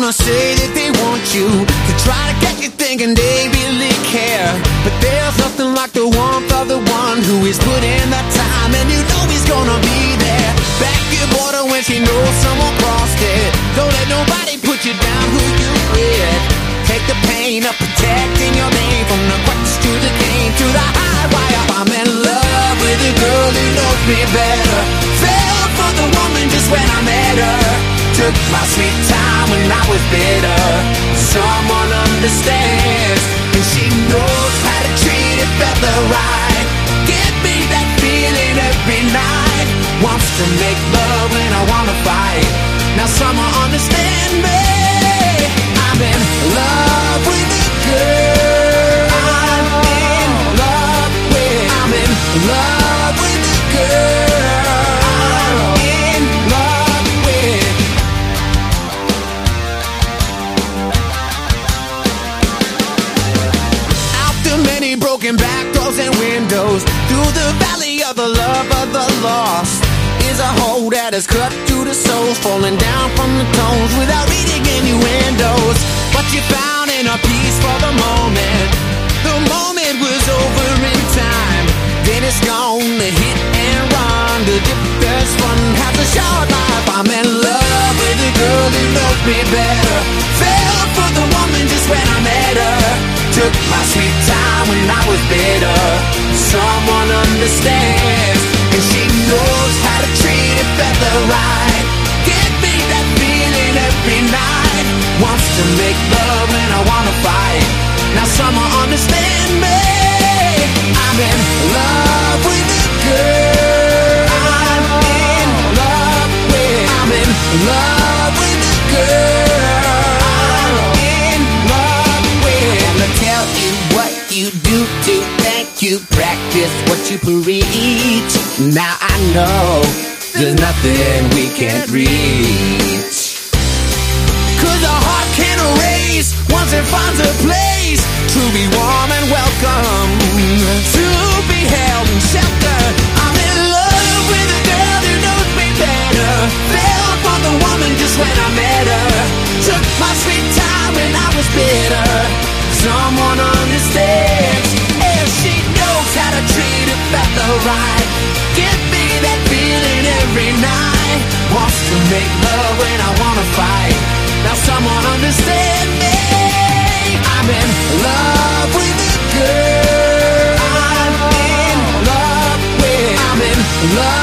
gonna say that they want you, to try to get you thinking they really care. But there's nothing like the warmth of the one who is put in that time, and you know he's gonna be there. Back your border when she knows someone crossed it. Don't let nobody put you down who you with. Take the pain of protecting your name, from the crutch to the cane to the high wire. I'm in love with a girl who knows me better. Fell for the woman just when I met her. Took my sweet time when I was bitter. Someone understands, and she knows how to treat a fella right. Give me that feeling every night. Wants to make love when I wanna fight. Now someone understand me. I'm in love with a girl. I'm in love with. I'm in love with a girl. I'm in love with. Out the many broken back doors and windows, through the valley of the love of the lost, is a hole that is cut through the soul, falling down from the tones without reading innuendos. But you found inner peace for the moment. The moment was over in time. Then it's gone, the hit and run. The dip that's fun has a short life. I'm in love with a girl who knows me better. Fell for the woman just when I met her. Took my sweet time when I was bitter. Someone understands, and she knows how to treat a fella right. Give me that feeling every night. Wants to make love when I wanna fight. Now someone understand me. I'm in love with a girl. I'm in love with. I'm in love with a girl. I'm in love with. I'm gonna tell you what you do to thank you. Practice what you preach. Now I know there's nothing we can't reach. 'Cause a heart can't erase once it finds a place to be warm and welcome, to be held and sheltered. I'm in love with a girl who knows me better. Fell for the woman just when I met her. Took my sweet time when I was bitter. Someone understands, and she knows how to treat a fella right. Give me that feeling every night. Wants to make love when I wanna fight. Now someone understand me. I'm in love with a girl. I'm in love with. I'm in love.